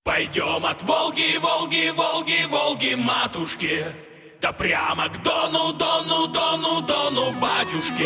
Пойдем от Волги, Волги, Волги, Волги, матушки, да прямо к Дону, Дону, Дону, Дону, батюшке.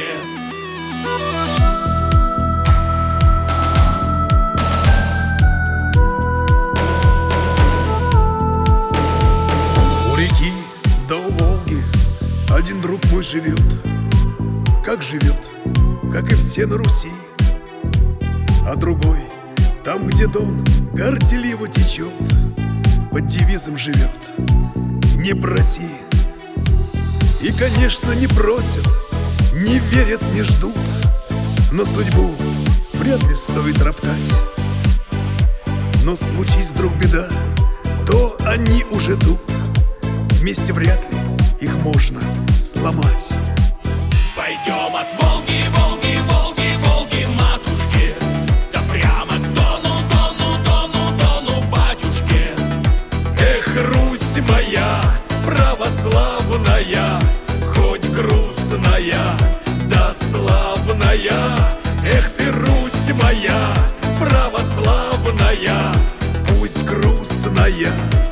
У реки да у Волги один друг мой живет, как живет, как и все на Руси. А другой, там, где Дон горделиво течет, под девизом живет: не проси. И, конечно, не просят, не верят, не ждут, но судьбу вряд ли стоит роптать. Но случись вдруг беда, то они уже тут, вместе вряд ли их можно сломать. Пойдем от Волги, Волги, Волги, Волги, матушки, да прямо к Дону, Дону, Дону, Дону, батюшке. Эх, Русь моя православная, хоть грустная, да славная. Эх ты, Русь моя православная, пусть грустная,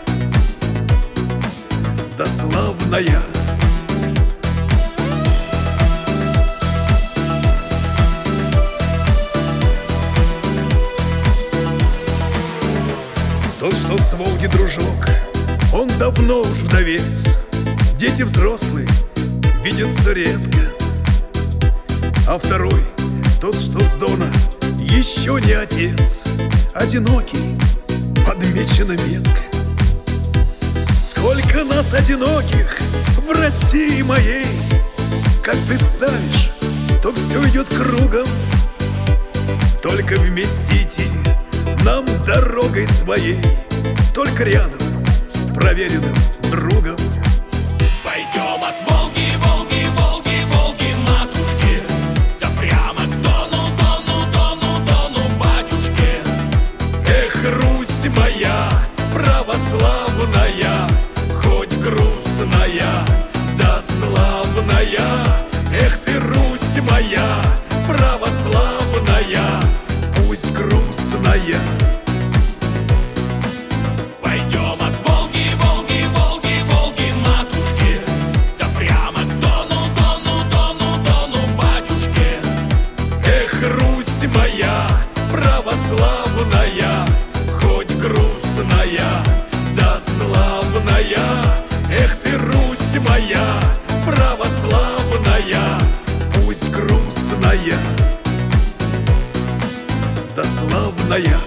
да славная. Тот, что с Волги дружок, он давно уж вдовец. Дети взрослые видятся редко. А второй, тот, что с Дона, еще не отец, одинокий, подмечено метко. Сколько нас одиноких в России моей, как представишь, то все идет кругом. Только вместе идти нам дорогой своей, только рядом с проверенным другом. Пойдем от Волги, Волги, Волги, Волги, матушки, да прямо к Дону, Дону, Дону, Дону, батюшке. Эх, Русь моя православная, хоть грустная, да славная. Эх ты, Русь моя православная, пусть грустная. Пойдем от Волги, Волги, Волги, Волги, матушки, да прямо к Дону, Дону, Дону, Дону, батюшке. Эх, Русь моя православная, хоть грустная, да славная. Эх ты, Русь моя православная, пусть грустная, да славная.